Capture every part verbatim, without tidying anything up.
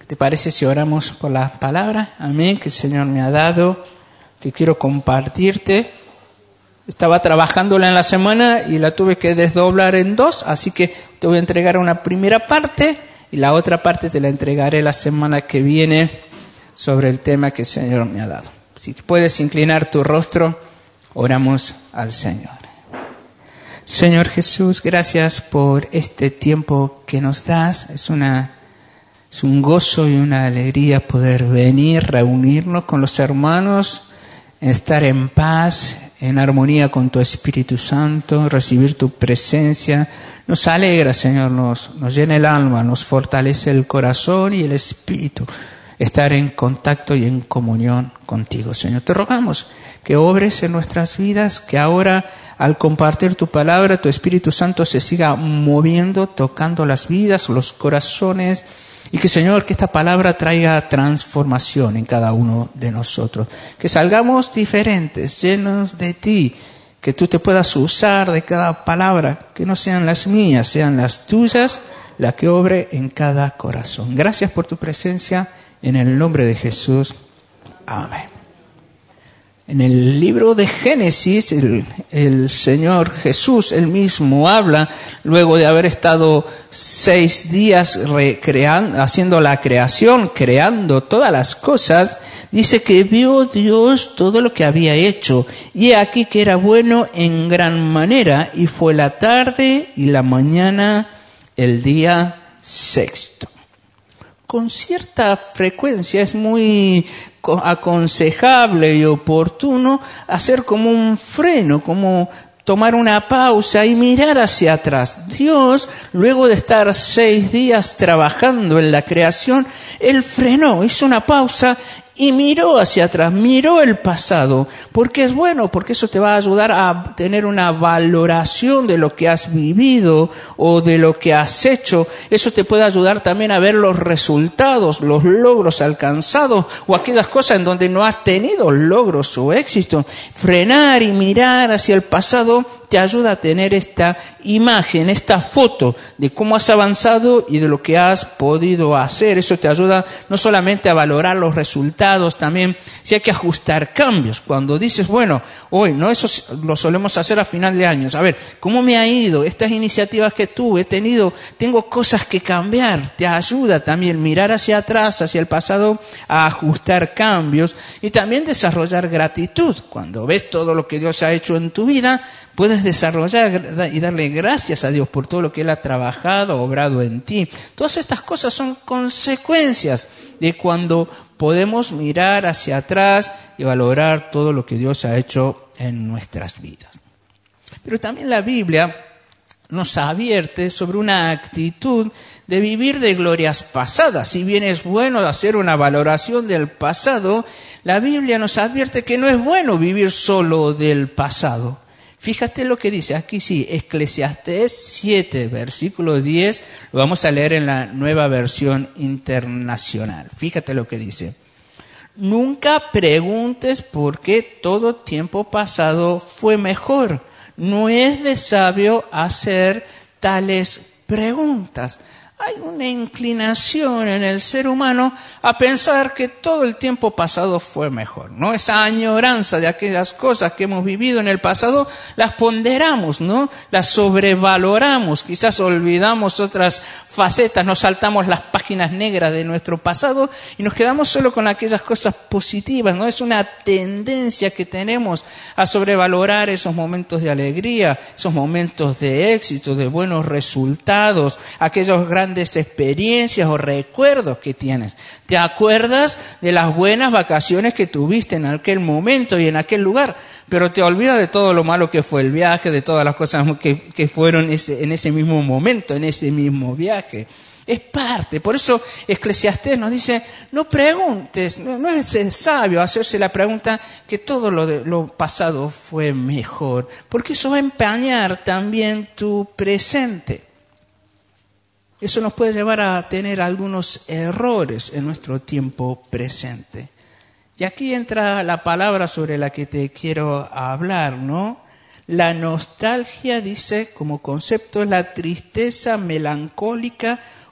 ¿Te parece si oramos por la palabra? Amén, que el Señor me ha dado, que quiero compartirte. Estaba trabajándola en la semana y la tuve que desdoblar en dos, así que te voy a entregar una primera parte y la otra parte te la entregaré la semana que viene sobre el tema que el Señor me ha dado. Si puedes inclinar tu rostro, oramos al Señor. Señor Jesús, gracias por este tiempo que nos das. Es una, es un gozo y una alegría poder venir, reunirnos con los hermanos, estar en paz, en armonía con tu Espíritu Santo, recibir tu presencia. Nos alegra, Señor, nos, nos llena el alma, nos fortalece el corazón y el espíritu. Estar en contacto y en comunión contigo, Señor. Te rogamos que obres en nuestras vidas, que ahora al compartir tu palabra, tu Espíritu Santo se siga moviendo, tocando las vidas, los corazones, y que, Señor, que esta palabra traiga transformación en cada uno de nosotros. Que salgamos diferentes, llenos de ti, que tú te puedas usar de cada palabra, que no sean las mías, sean las tuyas, la que obre en cada corazón. Gracias por tu presencia, en el nombre de Jesús. Amén. En el libro de Génesis, el, el Señor Jesús, él mismo habla, luego de haber estado seis días recreando, haciendo la creación, creando todas las cosas, dice que vio Dios todo lo que había hecho, y he aquí que era bueno en gran manera, y fue la tarde y la mañana el día sexto. Con cierta frecuencia es muy aconsejable y oportuno hacer como un freno, como tomar una pausa y mirar hacia atrás. Dios, luego de estar seis días trabajando en la creación, Él frenó, hizo una pausa y miró hacia atrás, miró el pasado, porque es bueno, porque eso te va a ayudar a tener una valoración de lo que has vivido o de lo que has hecho. Eso te puede ayudar también a ver los resultados, los logros alcanzados o aquellas cosas en donde no has tenido logros o éxito. Frenar y mirar hacia el pasado te ayuda a tener esta imagen, esta foto de cómo has avanzado y de lo que has podido hacer. Eso te ayuda no solamente a valorar los resultados, también si hay que ajustar cambios. Cuando dices, bueno, hoy, ¿no? Eso lo solemos hacer a final de años. A ver, ¿cómo me ha ido? Estas iniciativas que tuve, he tenido, tengo cosas que cambiar. Te ayuda también mirar hacia atrás, hacia el pasado, a ajustar cambios y también desarrollar gratitud. Cuando ves todo lo que Dios ha hecho en tu vida, puedes desarrollar y darle gracias a Dios por todo lo que Él ha trabajado, obrado en ti. Todas estas cosas son consecuencias de cuando podemos mirar hacia atrás y valorar todo lo que Dios ha hecho en nuestras vidas. Pero también la Biblia nos advierte sobre una actitud de vivir de glorias pasadas. Si bien es bueno hacer una valoración del pasado, la Biblia nos advierte que no es bueno vivir solo del pasado. Fíjate lo que dice, aquí sí, Eclesiastés siete, versículo diez, lo vamos a leer en la Nueva Versión Internacional. Fíjate lo que dice. Nunca preguntes por qué todo tiempo pasado fue mejor. No es de sabio hacer tales preguntas. Hay una inclinación en el ser humano a pensar que todo el tiempo pasado fue mejor, ¿no? Esa añoranza de aquellas cosas que hemos vivido en el pasado, las ponderamos, ¿no? Las sobrevaloramos, quizás olvidamos otras facetas, nos saltamos las páginas negras de nuestro pasado y nos quedamos solo con aquellas cosas positivas, ¿no? Es una tendencia que tenemos a sobrevalorar esos momentos de alegría, esos momentos de éxito, de buenos resultados, aquellos grandes experiencias o recuerdos que tienes. ¿Te acuerdas de las buenas vacaciones que tuviste en aquel momento y en aquel lugar? Pero te olvidas de todo lo malo que fue el viaje, de todas las cosas que, que fueron ese, en ese mismo momento, en ese mismo viaje. Es parte. Por eso Eclesiastés nos dice, no preguntes, no, no es sabio hacerse la pregunta que todo lo, de, lo pasado fue mejor, porque eso va a empañar también tu presente. Eso nos puede llevar a tener algunos errores en nuestro tiempo presente. Y aquí entra la palabra sobre la que te quiero hablar, ¿no? La nostalgia, dice, como concepto, es la tristeza melancólica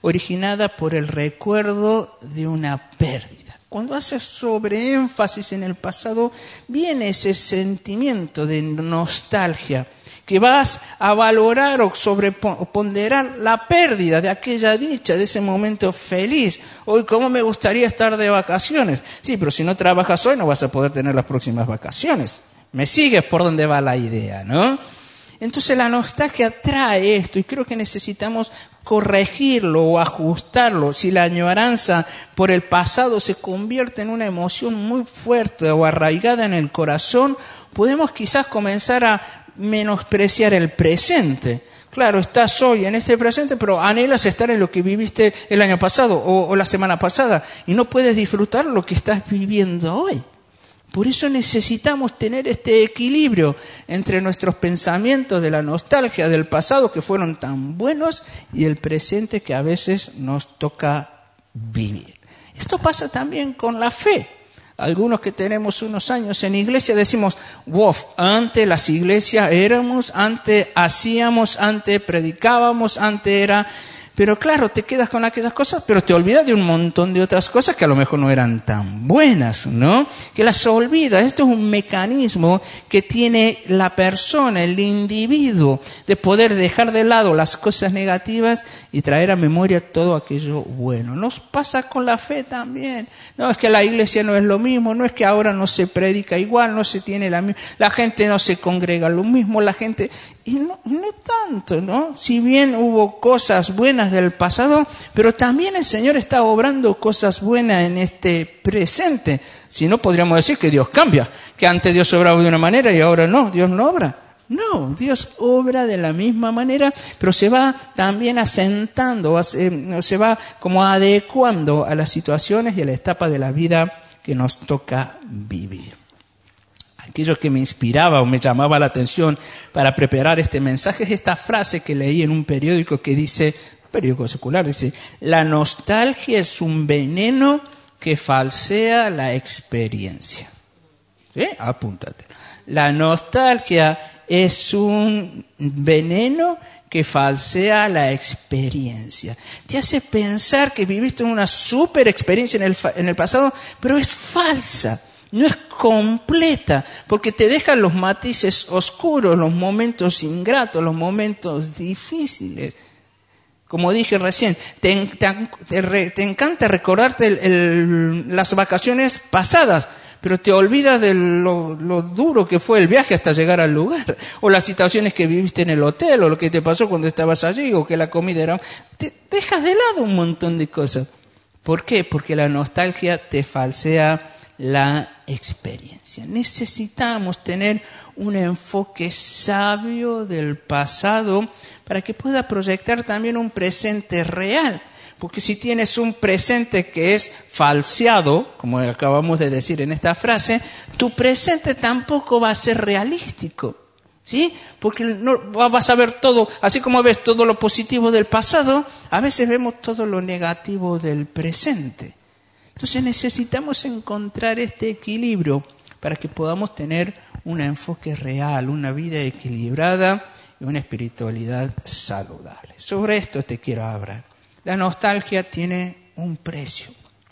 originada por el recuerdo de una pérdida. Cuando haces sobreénfasis en el pasado, viene ese sentimiento de nostalgia, que vas a valorar o sobreponderar la pérdida de aquella dicha, de ese momento feliz. Hoy, ¿cómo me gustaría estar de vacaciones? Sí, pero si no trabajas hoy no vas a poder tener las próximas vacaciones. ¿Me sigues por dónde va la idea, no? Entonces la nostalgia trae esto y creo que necesitamos corregirlo o ajustarlo. Si la añoranza por el pasado se convierte en una emoción muy fuerte o arraigada en el corazón, podemos quizás comenzar a menospreciar el presente. Claro, estás hoy en este presente, pero anhelas estar en lo que viviste el año pasado o, o la semana pasada y no puedes disfrutar lo que estás viviendo hoy. Por eso necesitamos tener este equilibrio entre nuestros pensamientos de la nostalgia del pasado que fueron tan buenos y el presente que a veces nos toca vivir. Esto pasa también con la fe. Algunos que tenemos unos años en iglesia decimos, wow, antes las iglesias éramos, antes hacíamos, antes predicábamos, antes era... Pero claro, te quedas con aquellas cosas, pero te olvidas de un montón de otras cosas que a lo mejor no eran tan buenas, ¿no? Que las olvidas. Esto es un mecanismo que tiene la persona, el individuo, de poder dejar de lado las cosas negativas y traer a memoria todo aquello bueno. Nos pasa con la fe también. No es que la iglesia no es lo mismo, no es que ahora no se predica igual, no se tiene la misma, la gente no se congrega lo mismo, la gente... Y no, no tanto, ¿no? Si bien hubo cosas buenas del pasado, pero también el Señor está obrando cosas buenas en este presente. Si no, podríamos decir que Dios cambia, que antes Dios obraba de una manera y ahora no, Dios no obra. No, Dios obra de la misma manera, pero se va también asentando, se va como adecuando a las situaciones y a la etapa de la vida que nos toca vivir. Aquello que me inspiraba o me llamaba la atención para preparar este mensaje es esta frase que leí en un periódico que dice, periódico secular, dice, la nostalgia es un veneno que falsea la experiencia. ¿Sí? Apúntate. La nostalgia es un veneno que falsea la experiencia. Te hace pensar que viviste una super experiencia en el, en el pasado, pero es falsa. No es completa, porque te dejan los matices oscuros, los momentos ingratos, los momentos difíciles. Como dije recién, te, te, te, te encanta recordarte el, el, las vacaciones pasadas, pero te olvidas de lo, lo duro que fue el viaje hasta llegar al lugar, o las situaciones que viviste en el hotel, o lo que te pasó cuando estabas allí, o que la comida era... Te dejas de lado un montón de cosas. ¿Por qué? Porque la nostalgia te falsea la experiencia. Necesitamos tener un enfoque sabio del pasado para que pueda proyectar también un presente real. Porque si tienes un presente que es falseado, como acabamos de decir en esta frase, tu presente tampoco va a ser realístico. ¿Sí? Porque no vas a ver todo, así como ves todo lo positivo del pasado, a veces vemos todo lo negativo del presente. Entonces necesitamos encontrar este equilibrio para que podamos tener un enfoque real, una vida equilibrada y una espiritualidad saludable. Sobre esto te quiero hablar. La nostalgia tiene un precio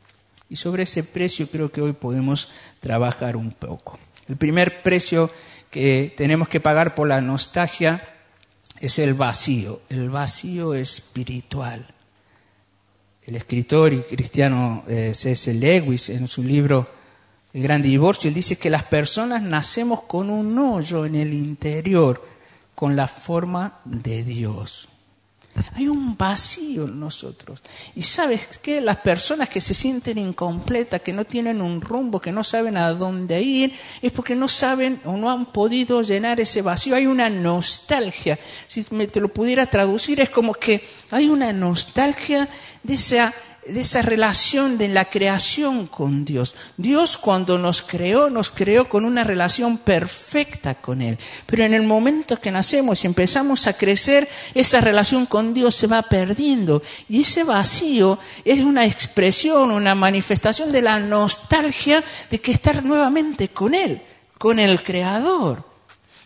y sobre ese precio creo que hoy podemos trabajar un poco. El primer precio que tenemos que pagar por la nostalgia es el vacío, el vacío espiritual. El escritor y cristiano eh, C S Lewis, en su libro El Gran Divorcio, él dice que las personas nacemos con un hoyo en el interior, con la forma de Dios. Hay un vacío en nosotros. Y ¿sabes qué? Las personas que se sienten incompletas, que no tienen un rumbo, que no saben a dónde ir, es porque no saben o no han podido llenar ese vacío. Hay una nostalgia. Si me te lo pudiera traducir, es como que hay una nostalgia de esa, de esa relación de la creación con Dios. Dios cuando nos creó, nos creó con una relación perfecta con Él. Pero en el momento que nacemos y empezamos a crecer, esa relación con Dios se va perdiendo. Y ese vacío es una expresión, una manifestación de la nostalgia de que estar nuevamente con Él, con el Creador.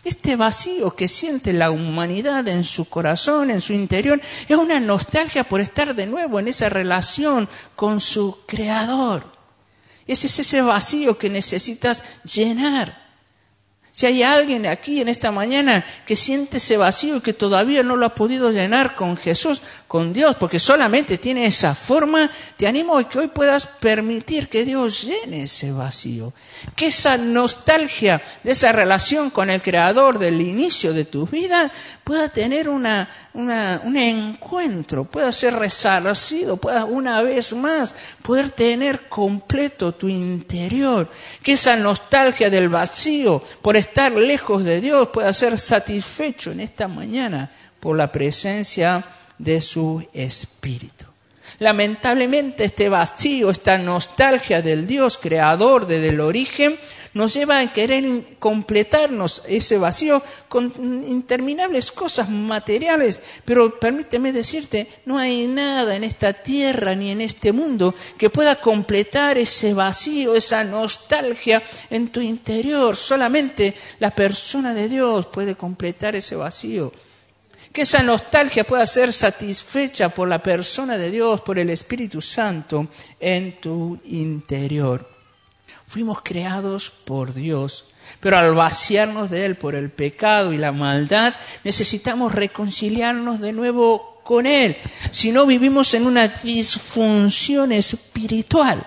Este vacío que siente la humanidad en su corazón, en su interior, es una nostalgia por estar de nuevo en esa relación con su Creador. Ese es ese vacío que necesitas llenar. Si hay alguien aquí en esta mañana que siente ese vacío y que todavía no lo ha podido llenar con Jesús, con Dios, porque solamente tiene esa forma, te animo a que hoy puedas permitir que Dios llene ese vacío. Que esa nostalgia de esa relación con el Creador del inicio de tu vida pueda tener una, una, un encuentro, pueda ser resarcido, pueda una vez más poder tener completo tu interior. Que esa nostalgia del vacío por estar lejos de Dios pueda ser satisfecho en esta mañana por la presencia de su Espíritu. Lamentablemente este vacío, esta nostalgia del Dios creador desde el origen, nos lleva a querer completarnos ese vacío con interminables cosas materiales. Pero permíteme decirte, no hay nada en esta tierra ni en este mundo que pueda completar ese vacío, esa nostalgia en tu interior. Solamente la persona de Dios puede completar ese vacío. Que esa nostalgia pueda ser satisfecha por la persona de Dios, por el Espíritu Santo en tu interior. Fuimos creados por Dios, pero al vaciarnos de Él por el pecado y la maldad, necesitamos reconciliarnos de nuevo con Él. Si no, vivimos en una disfunción espiritual.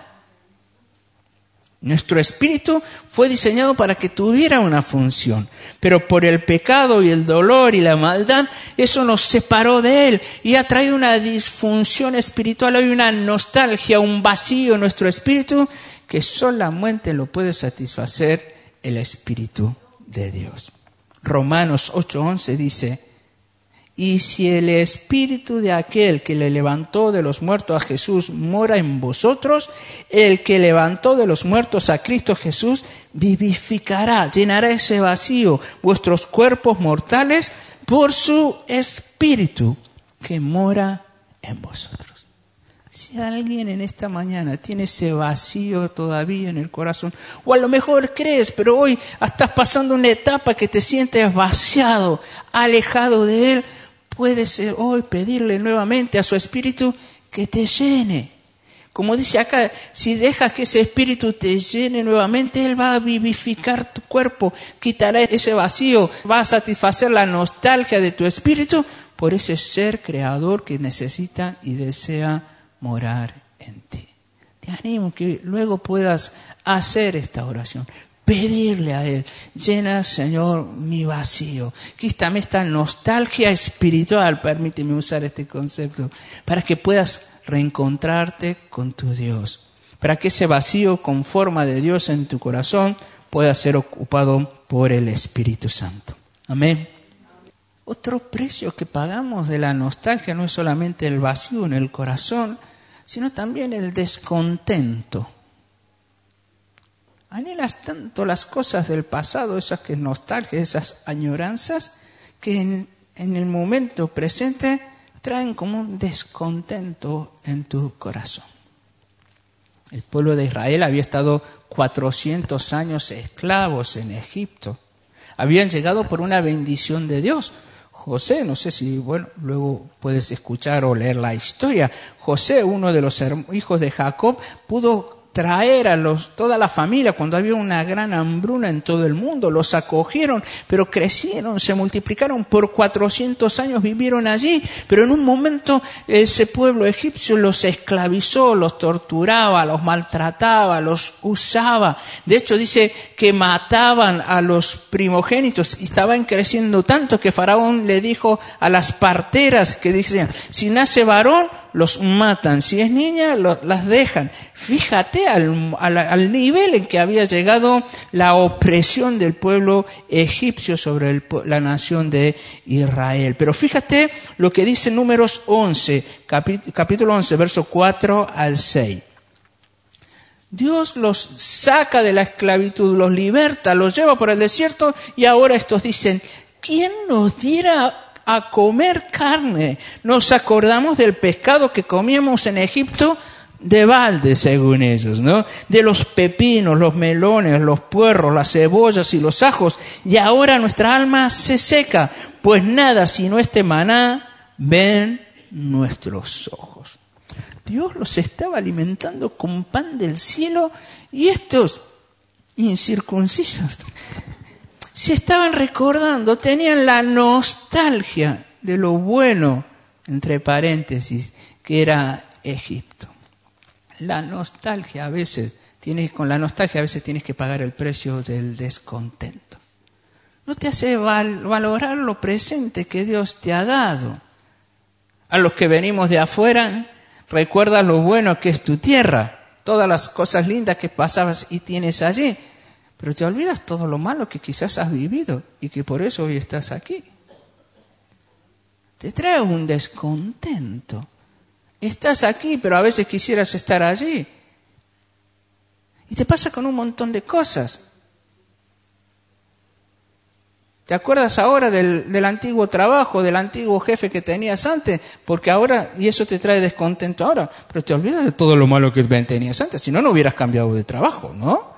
Nuestro espíritu fue diseñado para que tuviera una función, pero por el pecado y el dolor y la maldad, eso nos separó de Él y ha traído una disfunción espiritual. Hay una nostalgia, un vacío en nuestro espíritu que solamente lo puede satisfacer el Espíritu de Dios. Romanos ocho once dice: y si el Espíritu de aquel que le levantó de los muertos a Jesús mora en vosotros, el que levantó de los muertos a Cristo Jesús vivificará, llenará ese vacío, vuestros cuerpos mortales, por su Espíritu que mora en vosotros. Si alguien en esta mañana tiene ese vacío todavía en el corazón, o a lo mejor crees, pero hoy estás pasando una etapa que te sientes vaciado, alejado de Él, puedes hoy pedirle nuevamente a su Espíritu que te llene. Como dice acá, si dejas que ese Espíritu te llene nuevamente, Él va a vivificar tu cuerpo, quitará ese vacío, va a satisfacer la nostalgia de tu espíritu por ese ser creador que necesita y desea morar en ti. Te animo que luego puedas hacer esta oración, pedirle a Él: llena, Señor, mi vacío. Quítame esta nostalgia espiritual, permíteme usar este concepto, para que puedas reencontrarte con tu Dios, para que ese vacío con forma de Dios en tu corazón pueda ser ocupado por el Espíritu Santo. Amén. Otro precio que pagamos de la nostalgia no es solamente el vacío en el corazón, sino también el descontento. Anhelas tanto las cosas del pasado, esas que nostalgias, esas añoranzas, que en, en el momento presente traen como un descontento en tu corazón. El pueblo de Israel había estado cuatrocientos años esclavos en Egipto. Habían llegado por una bendición de Dios. José, no sé si, bueno, luego puedes escuchar o leer la historia. José, uno de los hijos de Jacob, pudo traer a los, toda la familia cuando había una gran hambruna en todo el mundo. Los acogieron, pero crecieron, se multiplicaron, por cuatrocientos años vivieron allí. Pero en un momento ese pueblo egipcio los esclavizó, los torturaba, los maltrataba, los usaba. De hecho dice que mataban a los primogénitos y estaban creciendo tanto que Faraón le dijo a las parteras que decían: si nace varón, los matan, si es niña, lo, las dejan. Fíjate al, al, al nivel en que había llegado la opresión del pueblo egipcio sobre el, la nación de Israel. Pero fíjate lo que dice Números once, capítulo, capítulo once, verso cuatro al seis. Dios los saca de la esclavitud, los liberta, los lleva por el desierto y ahora estos dicen: ¿quién nos diera a comer carne? Nos acordamos del pescado que comíamos en Egipto de balde, según ellos, ¿no? De los pepinos, los melones, los puerros, las cebollas y los ajos. Y ahora nuestra alma se seca, pues nada sino este maná ven nuestros ojos. Dios los estaba alimentando con pan del cielo y estos incircuncisos se estaban recordando, tenían la nostalgia de lo bueno, entre paréntesis, que era Egipto. La nostalgia a veces, tienes, con la nostalgia a veces tienes que pagar el precio del descontento. No te hace val, valorar lo presente que Dios te ha dado. A los que venimos de afuera, recuerda lo bueno que es tu tierra, todas las cosas lindas que pasabas y tienes allí, pero te olvidas todo lo malo que quizás has vivido y que por eso hoy estás aquí. Te trae un descontento. Estás aquí, pero a veces quisieras estar allí. Y te pasa con un montón de cosas. ¿Te acuerdas ahora del, del antiguo trabajo, del antiguo jefe que tenías antes? Porque ahora, y eso te trae descontento ahora, pero te olvidas de todo lo malo que tenías antes, si no, no hubieras cambiado de trabajo, ¿no?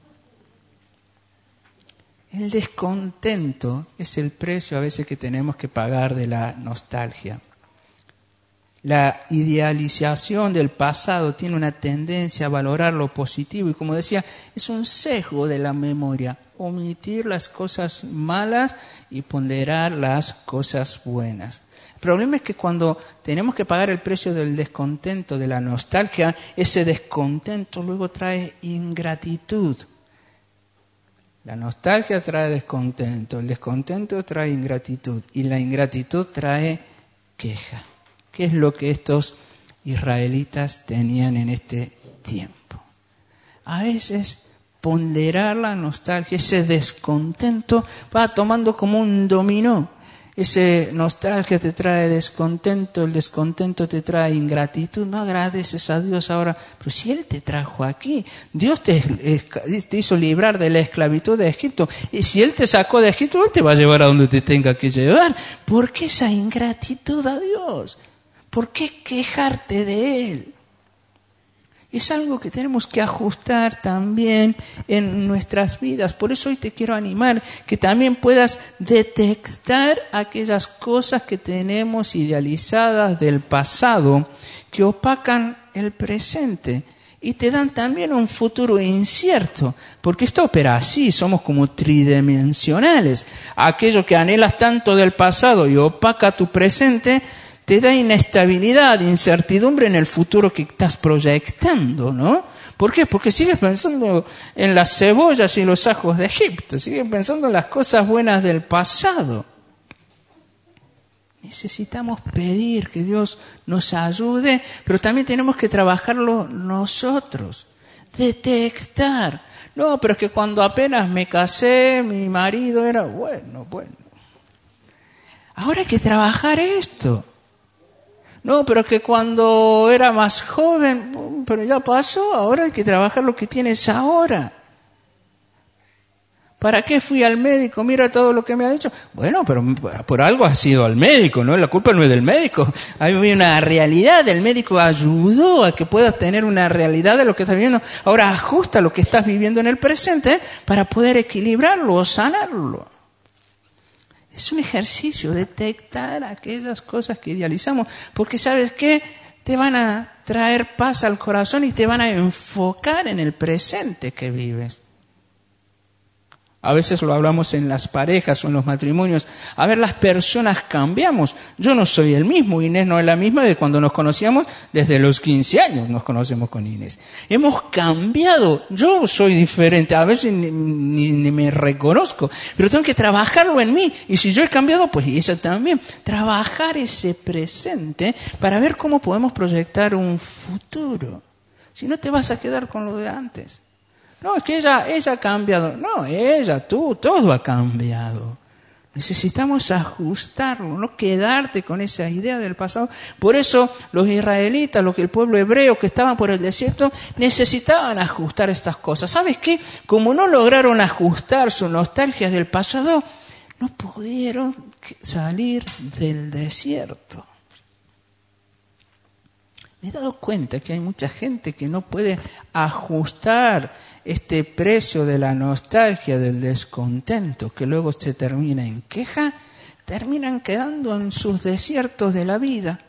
El descontento es el precio a veces que tenemos que pagar de la nostalgia. La idealización del pasado tiene una tendencia a valorar lo positivo y, como decía, es un sesgo de la memoria, omitir las cosas malas y ponderar las cosas buenas. El problema es que cuando tenemos que pagar el precio del descontento, de la nostalgia, ese descontento luego trae ingratitud. La nostalgia trae descontento, el descontento trae ingratitud y la ingratitud trae queja. ¿Qué es lo que estos israelitas tenían en este tiempo? A veces ponderar la nostalgia, ese descontento va tomando como un dominó. Ese nostalgia te trae descontento, el descontento te trae ingratitud. No agradeces a Dios ahora, pero si Él te trajo aquí, Dios te, te hizo librar de la esclavitud de Egipto. Y si Él te sacó de Egipto, Él te va a llevar a donde te tenga que llevar. ¿Por qué esa ingratitud a Dios? ¿Por qué quejarte de Él? Es algo que tenemos que ajustar también en nuestras vidas. Por eso hoy te quiero animar que también puedas detectar aquellas cosas que tenemos idealizadas del pasado que opacan el presente y te dan también un futuro incierto. Porque esto opera así, somos como tridimensionales. Aquello que anhelas tanto del pasado y opaca tu presente te da inestabilidad, incertidumbre en el futuro que estás proyectando, ¿no? ¿Por qué? Porque sigues pensando en las cebollas y los ajos de Egipto, sigues pensando en las cosas buenas del pasado. Necesitamos pedir que Dios nos ayude, pero también tenemos que trabajarlo nosotros, detectar. No, pero es que cuando apenas me casé, mi marido era bueno, bueno. Ahora hay que trabajar esto. No, pero que cuando era más joven, pero ya pasó, ahora hay que trabajar lo que tienes ahora. ¿Para qué fui al médico? Mira todo lo que me ha dicho. Bueno, pero por algo has ido al médico, ¿no? La culpa no es del médico. Hay una realidad, el médico ayudó a que puedas tener una realidad de lo que estás viviendo. Ahora ajusta lo que estás viviendo en el presente para poder equilibrarlo o sanarlo. Es un ejercicio, detectar aquellas cosas que idealizamos, porque ¿sabes qué? Te van a traer paz al corazón y te van a enfocar en el presente que vives. A veces lo hablamos en las parejas o en los matrimonios. A ver, las personas cambiamos. Yo no soy el mismo, Inés no es la misma de cuando nos conocíamos. Desde los quince años nos conocemos con Inés. Hemos cambiado. Yo soy diferente. A veces ni, ni, ni me reconozco. Pero tengo que trabajarlo en mí. Y si yo he cambiado, pues ella también. Trabajar ese presente para ver cómo podemos proyectar un futuro. Si no te vas a quedar con lo de antes. No, es que ella, ella ha cambiado. No, ella, tú, todo ha cambiado. Necesitamos ajustarlo, no quedarte con esa idea del pasado. Por eso los israelitas, lo que el pueblo hebreo que estaban por el desierto, necesitaban ajustar estas cosas. ¿Sabes qué? Como no lograron ajustar sus nostalgias del pasado, no pudieron salir del desierto. me he dado cuenta que hay mucha gente que no puede ajustar este precio de la nostalgia, del descontento, que luego se termina en queja, terminan quedando en sus desiertos de la vida.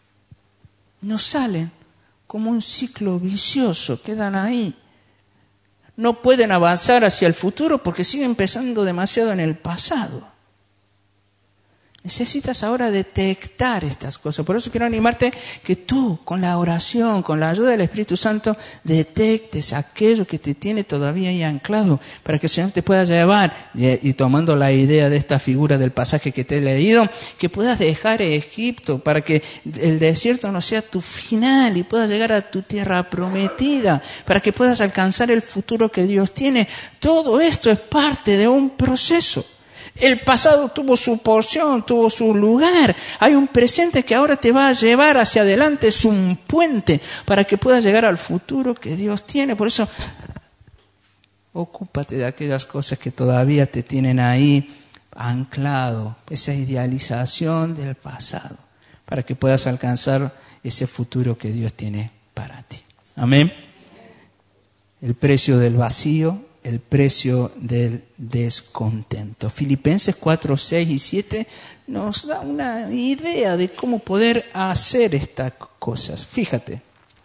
No salen, como un ciclo vicioso, quedan ahí. No pueden avanzar hacia el futuro porque siguen pensando demasiado en el pasado. Necesitas ahora detectar estas cosas. Por eso quiero animarte que tú, con la oración, con la ayuda del Espíritu Santo, detectes aquello que te tiene todavía ahí anclado, para que el Señor te pueda llevar, y tomando la idea de esta figura del pasaje que te he leído, que puedas dejar Egipto, para que el desierto no sea tu final y puedas llegar a tu tierra prometida, para que puedas alcanzar el futuro que Dios tiene. Todo esto es parte de un proceso. El pasado tuvo su porción, tuvo su lugar. Hay un presente que ahora te va a llevar hacia adelante. Es un puente para que puedas llegar al futuro que Dios tiene. Por eso, ocúpate de aquellas cosas que todavía te tienen ahí anclado. Esa idealización del pasado. Para que puedas alcanzar ese futuro que Dios tiene para ti. Amén. El precio del vacío. El precio del descontento. Filipenses cuatro, seis y siete nos da una idea de cómo poder hacer estas cosas. Fíjate,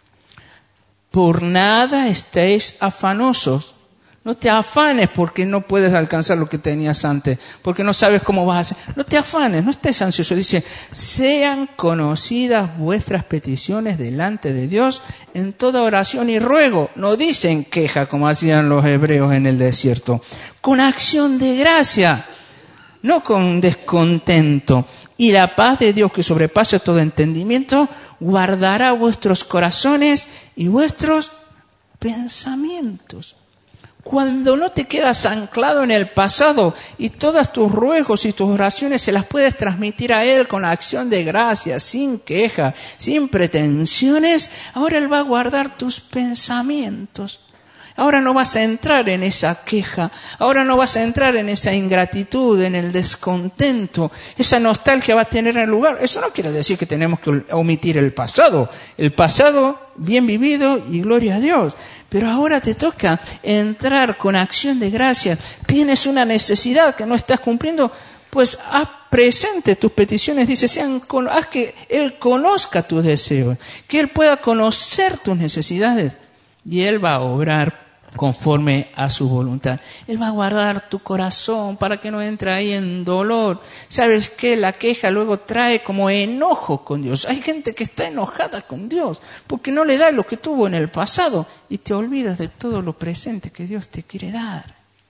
por nada estéis afanosos. No te afanes porque no puedes alcanzar lo que tenías antes, porque no sabes cómo vas a hacer. No te afanes, no estés ansioso. Dice, sean conocidas vuestras peticiones delante de Dios en toda oración y ruego. No dicen queja como hacían los hebreos en el desierto. Con acción de gracia, no con descontento. Y la paz de Dios que sobrepasa todo entendimiento, guardará vuestros corazones y vuestros pensamientos. Cuando no te quedas anclado en el pasado y todas tus ruegos y tus oraciones se las puedes transmitir a Él con la acción de gracia, sin queja, sin pretensiones, ahora Él va a guardar tus pensamientos. Ahora no vas a entrar en esa queja, ahora no vas a entrar en esa ingratitud, en el descontento, esa nostalgia va a tener el lugar. Eso no quiere decir que tenemos que omitir el pasado, el pasado bien vivido y gloria a Dios. Pero ahora te toca entrar con acción de gracia. Tienes una necesidad que no estás cumpliendo, pues haz presente tus peticiones. Dice, sean, haz que Él conozca tus deseos, que Él pueda conocer tus necesidades y Él va a obrar conforme a su voluntad. Él va a guardar tu corazón para que no entre ahí en dolor. ¿Sabes qué? La queja luego trae como enojo con Dios. Hay gente que está enojada con Dios porque no le da lo que tuvo en el pasado y te olvidas de todo lo presente que Dios te quiere dar.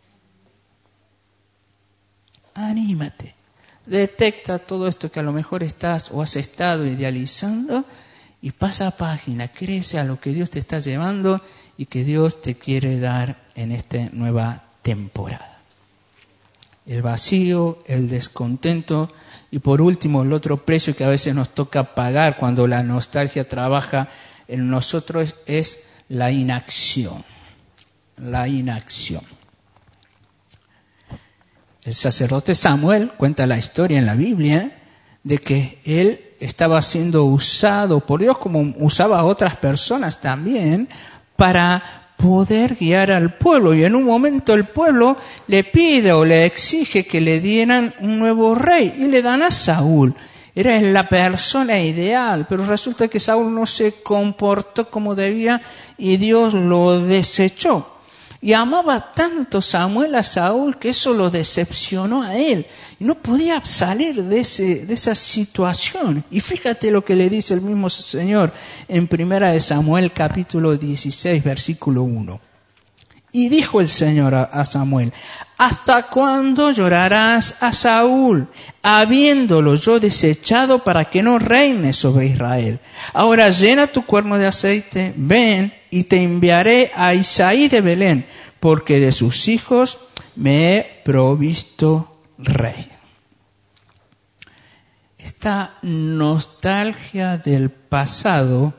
Anímate. Detecta todo esto que a lo mejor estás o has estado idealizando y pasa a página. Crece a lo que Dios te está llevando y que Dios te quiere dar en esta nueva temporada. El vacío, el descontento y por último el otro precio que a veces nos toca pagar cuando la nostalgia trabaja en nosotros es la inacción. La inacción. El sacerdote Samuel cuenta la historia en la Biblia de que él estaba siendo usado por Dios como usaba a otras personas también para poder guiar al pueblo. Y en un momento el pueblo le pide o le exige que le dieran un nuevo rey y le dan a Saúl. Era la persona ideal, pero resulta que Saúl no se comportó como debía y Dios lo desechó. Y amaba tanto Samuel a Saúl que eso lo decepcionó a él. Y no podía salir de, ese, de esa situación. Y fíjate lo que le dice el mismo Señor en Primera de Samuel capítulo dieciséis versículo uno. Y dijo el Señor a, a Samuel, ¿hasta cuándo llorarás a Saúl, habiéndolo yo desechado para que no reine sobre Israel? Ahora llena tu cuerno de aceite, ven y te enviaré a Isaí de Belén, porque de sus hijos me he provisto rey. Esta nostalgia del pasado,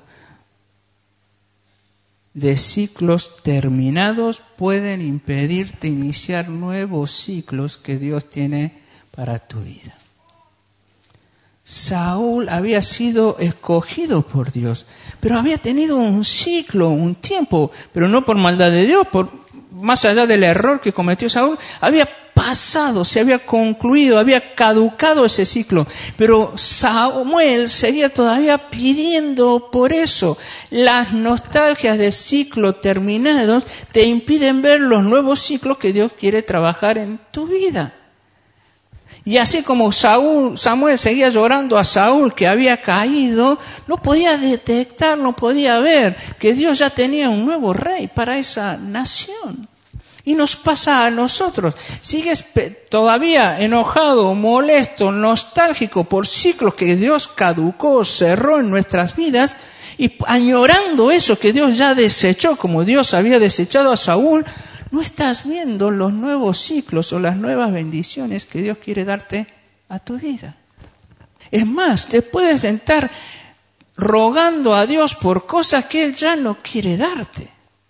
de ciclos terminados, pueden impedirte iniciar nuevos ciclos que Dios tiene para tu vida. Saúl había sido escogido por Dios, pero había tenido un ciclo, un tiempo, pero no por maldad de Dios, por más allá del error que cometió Saúl, había pasado, se había concluido, había caducado ese ciclo, pero Samuel seguía todavía pidiendo por eso. Las nostalgias de ciclos terminados te impiden ver los nuevos ciclos que Dios quiere trabajar en tu vida. Y así como Saúl, Samuel seguía llorando a Saúl que había caído, no podía detectar, no podía ver que Dios ya tenía un nuevo rey para esa nación. Y nos pasa a nosotros. Sigues todavía enojado, molesto, nostálgico por ciclos que Dios caducó, cerró en nuestras vidas, y añorando eso que Dios ya desechó, como Dios había desechado a Saúl. No estás viendo los nuevos ciclos o las nuevas bendiciones que Dios quiere darte a tu vida. Es más, te puedes estar rogando a Dios por cosas que Él ya no quiere darte.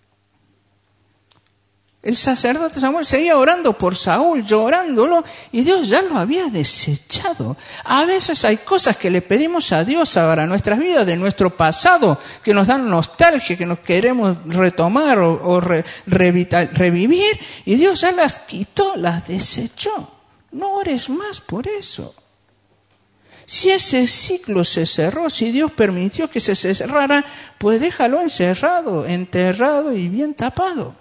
El sacerdote Samuel seguía orando por Saúl, llorándolo, y Dios ya lo había desechado. A veces hay cosas que le pedimos a Dios para nuestras vidas, de nuestro pasado, que nos dan nostalgia, que nos queremos retomar o, o re, revital, revivir, y Dios ya las quitó, las desechó. No ores más por eso. Si ese ciclo se cerró, si Dios permitió que se cerrara, pues déjalo encerrado, enterrado y bien tapado.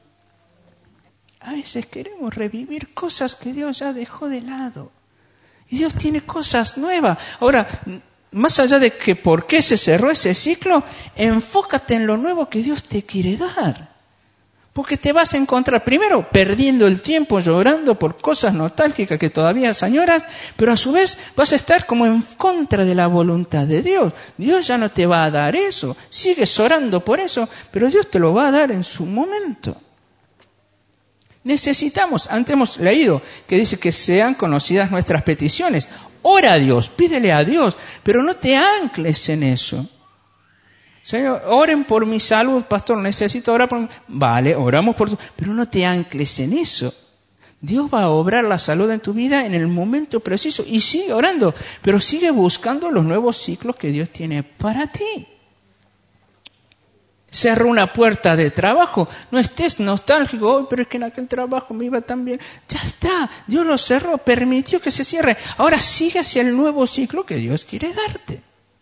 A veces queremos revivir cosas que Dios ya dejó de lado. Y Dios tiene cosas nuevas. Ahora, más allá de que por qué se cerró ese ciclo, enfócate en lo nuevo que Dios te quiere dar. Porque te vas a encontrar, primero, perdiendo el tiempo llorando por cosas nostálgicas que todavía añoras, pero a su vez vas a estar como en contra de la voluntad de Dios. Dios ya no te va a dar eso. Sigues orando por eso, pero Dios te lo va a dar en su momento. Necesitamos, antes hemos leído que dice que sean conocidas nuestras peticiones. Ora a Dios, pídele a Dios, pero no te ancles en eso. Señor, oren por mi salud, pastor, necesito orar por mi... Vale, oramos por tu... Pero no te ancles en eso. Dios va a obrar la salud en tu vida en el momento preciso. Y sigue orando, pero sigue buscando los nuevos ciclos que Dios tiene para ti. Cerró una puerta de trabajo, no estés nostálgico, oh, pero es que en aquel trabajo me iba tan bien. Ya está, Dios lo cerró, permitió que se cierre. Ahora sigue hacia el nuevo ciclo que Dios quiere darte.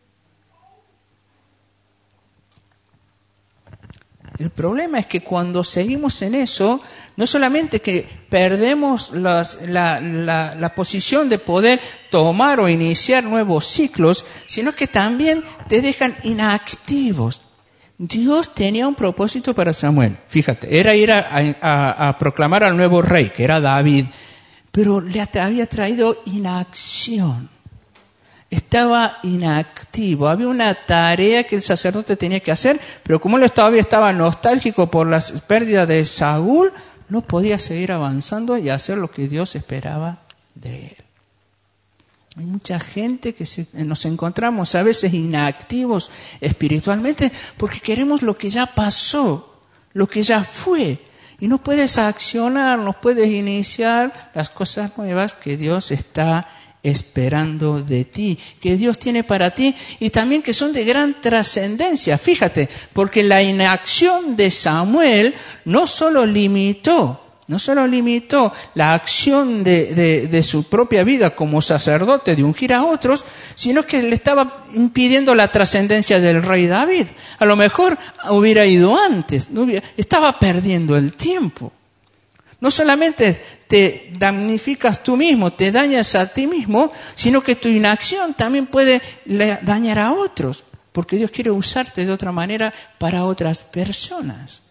El problema es que cuando seguimos en eso, no solamente que perdemos las, la, la, la posición de poder tomar o iniciar nuevos ciclos, sino que también te dejan inactivos. Dios tenía un propósito para Samuel. Fíjate, era ir a, a, a proclamar al nuevo rey, que era David, pero le había traído inacción. Estaba inactivo. Había una tarea que el sacerdote tenía que hacer, pero como él todavía estaba nostálgico por las pérdidas de Saúl, no podía seguir avanzando y hacer lo que Dios esperaba de él. Hay mucha gente que se, nos encontramos a veces inactivos espiritualmente porque queremos lo que ya pasó, lo que ya fue. Y no puedes accionar, no puedes iniciar las cosas nuevas que Dios está esperando de ti, que Dios tiene para ti y también que son de gran trascendencia. Fíjate, porque la inacción de Samuel no solo limitó No solo limitó la acción de, de, de su propia vida como sacerdote de ungir a otros, sino que le estaba impidiendo la trascendencia del rey David. A lo mejor hubiera ido antes, no hubiera, estaba perdiendo el tiempo. No solamente te damnificas tú mismo, te dañas a ti mismo, sino que tu inacción también puede dañar a otros, porque Dios quiere usarte de otra manera para otras personas.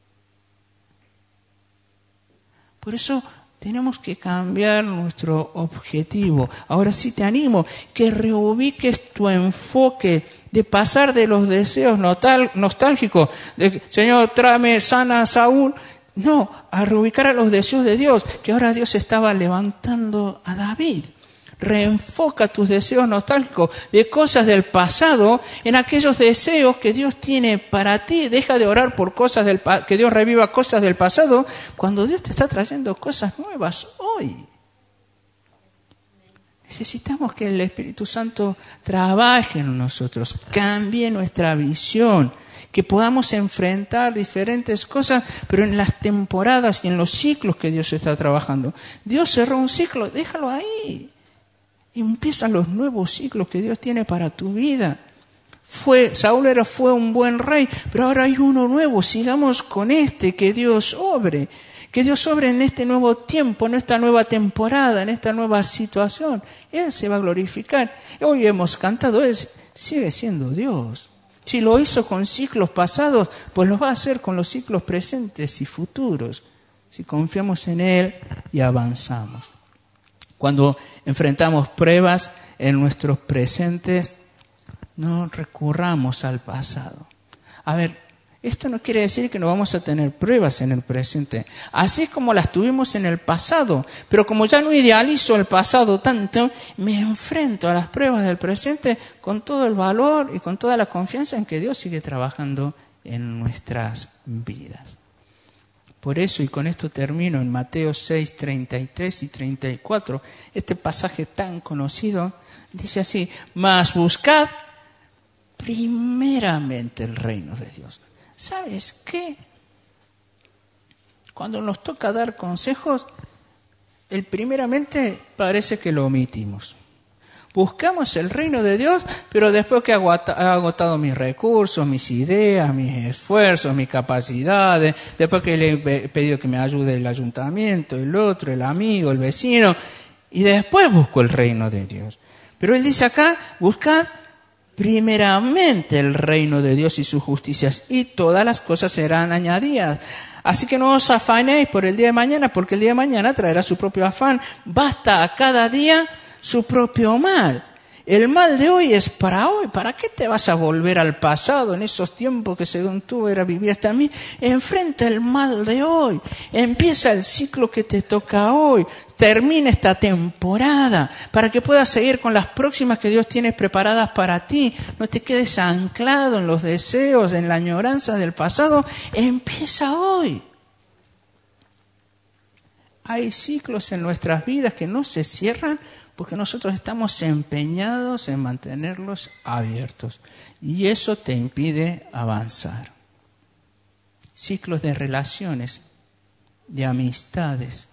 Por eso tenemos que cambiar nuestro objetivo. Ahora sí te animo que reubiques tu enfoque de pasar de los deseos nostálgicos, de Señor, tráeme sana a Saúl. No, a reubicar a los deseos de Dios, que ahora Dios estaba levantando a David. Reenfoca tus deseos nostálgicos de cosas del pasado en aquellos deseos que Dios tiene para ti. Deja de orar por cosas del pa- que Dios reviva cosas del pasado cuando Dios te está trayendo cosas nuevas hoy. Necesitamos que el Espíritu Santo trabaje en nosotros, cambie nuestra visión, que podamos enfrentar diferentes cosas, pero en las temporadas y en los ciclos que Dios está trabajando. Dios cerró un ciclo, déjalo ahí. Y empiezan los nuevos ciclos que Dios tiene para tu vida. Fue, Saúl era, fue un buen rey, pero ahora hay uno nuevo. Sigamos con este, que Dios obre. Que Dios obre en este nuevo tiempo, en esta nueva temporada, en esta nueva situación. Él se va a glorificar. Hoy hemos cantado, Él sigue siendo Dios. Si lo hizo con ciclos pasados, pues lo va a hacer con los ciclos presentes y futuros. Si confiamos en Él y avanzamos. Cuando enfrentamos pruebas en nuestros presentes, no recurramos al pasado. A ver, esto no quiere decir que no vamos a tener pruebas en el presente, así como las tuvimos en el pasado. Pero como ya no idealizo el pasado tanto, me enfrento a las pruebas del presente con todo el valor y con toda la confianza en que Dios sigue trabajando en nuestras vidas. Por eso, y con esto termino, en Mateo seis, treinta y tres y treinta y cuatro, este pasaje tan conocido, dice así: mas buscad primeramente el reino de Dios. ¿Sabes qué? Cuando nos toca dar consejos, el primeramente parece que lo omitimos. Buscamos el reino de Dios, pero después que he agotado mis recursos, mis ideas, mis esfuerzos, mis capacidades, después que le he pedido que me ayude el ayuntamiento, el otro, el amigo, el vecino, y después busco el reino de Dios. Pero él dice acá, buscad primeramente el reino de Dios y sus justicias, y todas las cosas serán añadidas. Así que no os afanéis por el día de mañana, porque el día de mañana traerá su propio afán. Basta a cada día su propio mal. El mal de hoy es para hoy. ¿Para qué te vas a volver al pasado en esos tiempos que según tú era vivías también? Enfrenta el mal de hoy. Empieza el ciclo que te toca hoy. Termina esta temporada para que puedas seguir con las próximas que Dios tiene preparadas para ti. No te quedes anclado en los deseos, en la añoranza del pasado. Empieza hoy. Hay ciclos en nuestras vidas que no se cierran porque nosotros estamos empeñados en mantenerlos abiertos. Y eso te impide avanzar. Ciclos de relaciones, de amistades,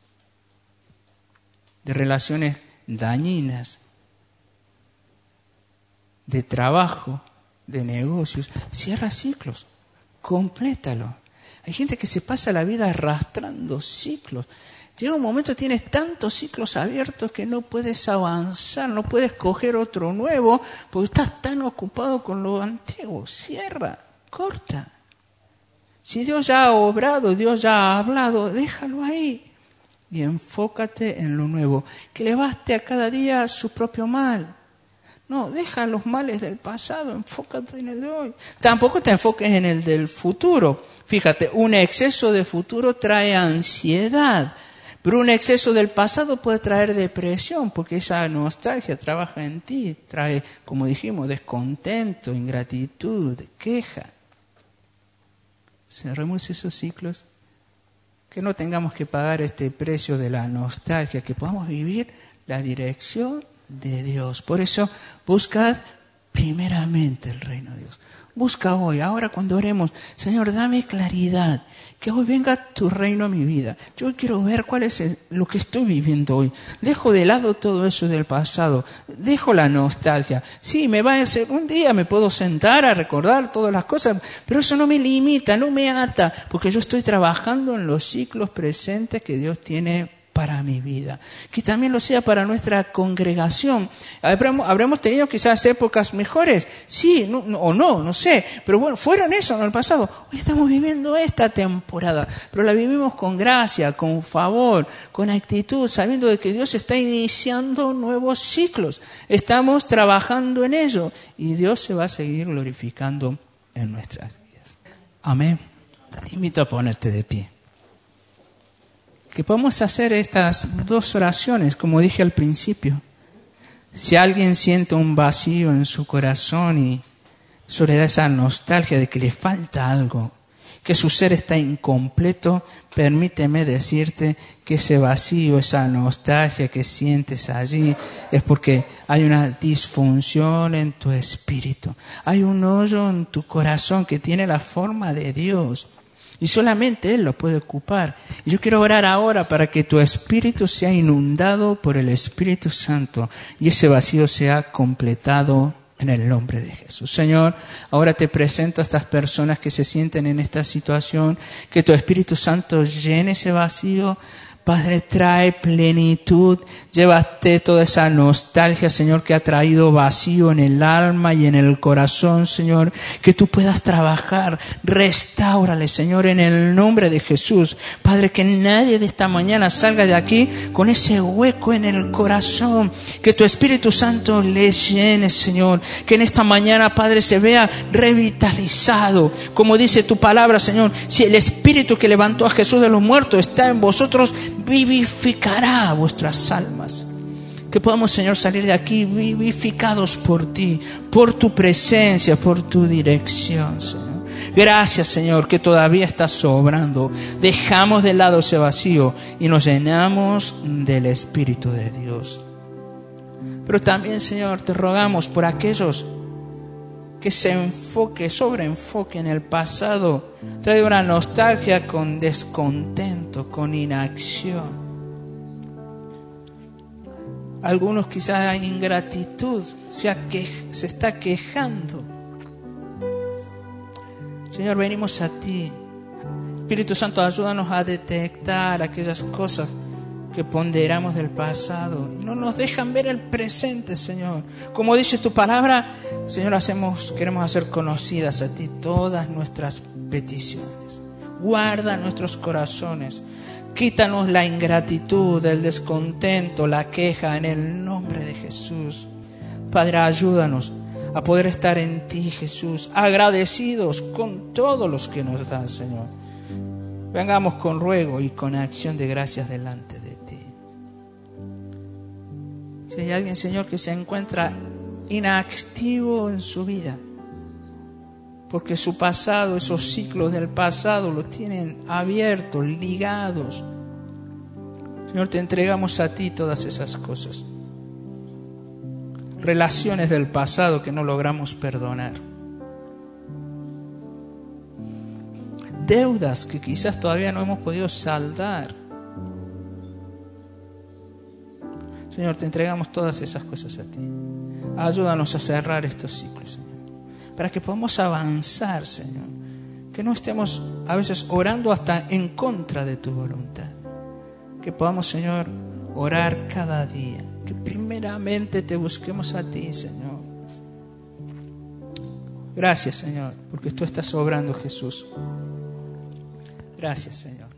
de relaciones dañinas, de trabajo, de negocios. Cierra ciclos, complétalo. Hay gente que se pasa la vida arrastrando ciclos. Llega un momento, tienes tantos ciclos abiertos que no puedes avanzar, no puedes coger otro nuevo, porque estás tan ocupado con lo antiguo. Cierra, corta. Si Dios ya ha obrado, Dios ya ha hablado, déjalo ahí. Y enfócate en lo nuevo. Que le baste a cada día su propio mal. No, deja los males del pasado, enfócate en el de hoy. Tampoco te enfoques en el del futuro. Fíjate, un exceso de futuro trae ansiedad. Pero un exceso del pasado puede traer depresión, porque esa nostalgia trabaja en ti, trae, como dijimos, descontento, ingratitud, queja. Cerremos esos ciclos, que no tengamos que pagar este precio de la nostalgia, que podamos vivir la dirección de Dios. Por eso, buscad primeramente el reino de Dios. Busca hoy, ahora cuando oremos, Señor, dame claridad, que hoy venga tu reino a mi vida. Yo quiero ver cuál es el, lo que estoy viviendo hoy. Dejo de lado todo eso del pasado, dejo la nostalgia. Sí, me va a hacer, un día me puedo sentar a recordar todas las cosas, pero eso no me limita, no me ata, porque yo estoy trabajando en los ciclos presentes que Dios tiene para mi vida. Que también lo sea para nuestra congregación. ¿Habremos, habremos tenido quizás épocas mejores? Sí, no, no, o no, no sé. Pero bueno, fueron eso en el pasado. Hoy estamos viviendo esta temporada. Pero la vivimos con gracia, con favor, con actitud, sabiendo de que Dios está iniciando nuevos ciclos. Estamos trabajando en ello. Y Dios se va a seguir glorificando en nuestras vidas. Amén. Te invito a ponerte de pie. Que podamos hacer estas dos oraciones, como dije al principio. Si alguien siente un vacío en su corazón y sobre esa nostalgia de que le falta algo, que su ser está incompleto, permíteme decirte que ese vacío, esa nostalgia que sientes allí, es porque hay una disfunción en tu espíritu. Hay un hoyo en tu corazón que tiene la forma de Dios. Y solamente Él lo puede ocupar. Y yo quiero orar ahora para que tu espíritu sea inundado por el Espíritu Santo y ese vacío sea completado en el nombre de Jesús. Señor, ahora te presento a estas personas que se sienten en esta situación, que tu Espíritu Santo llene ese vacío. Padre, trae plenitud, llévate toda esa nostalgia, Señor, que ha traído vacío en el alma y en el corazón, Señor, que tú puedas trabajar, restáurale, Señor, en el nombre de Jesús. Padre, que nadie de esta mañana salga de aquí con ese hueco en el corazón, que tu Espíritu Santo le llene, Señor, que en esta mañana, Padre, se vea revitalizado, como dice tu palabra, Señor, si el Espíritu que levantó a Jesús de los muertos está en vosotros, vivificará vuestras almas. Que podamos, Señor, salir de aquí vivificados por ti, por tu presencia, por tu dirección, Señor. Gracias, Señor, que todavía estás sobrando. Dejamos de lado ese vacío y nos llenamos del Espíritu de Dios. Pero también, Señor, te rogamos por aquellos que se enfoque, sobreenfoque en el pasado, trae una nostalgia con descontento, con inacción. Algunos quizás hay ingratitud, se, que, se está quejando. Señor, venimos a ti. Espíritu Santo, ayúdanos a detectar aquellas cosas que ponderamos del pasado y no nos dejan ver el presente, Señor. Como dice tu palabra, Señor, hacemos, queremos hacer conocidas a ti todas nuestras peticiones. Guarda nuestros corazones. Quítanos la ingratitud, el descontento, la queja en el nombre de Jesús. Padre, ayúdanos a poder estar en ti, Jesús, agradecidos con todos los que nos dan, Señor. Vengamos con ruego y con acción de gracias delante de ti. Si hay alguien, Señor, que se encuentra inactivo en su vida, porque su pasado, esos ciclos del pasado los tienen abiertos, ligados, Señor, te entregamos a ti todas esas cosas. Relaciones del pasado que no logramos perdonar. Deudas que quizás todavía no hemos podido saldar. Señor, te entregamos todas esas cosas a ti. Ayúdanos a cerrar estos ciclos, Señor, para que podamos avanzar, Señor. Que no estemos a veces orando hasta en contra de tu voluntad. Que podamos, Señor, orar cada día. Que primeramente te busquemos a ti, Señor. Gracias, Señor, porque tú estás obrando, Jesús. Gracias, Señor.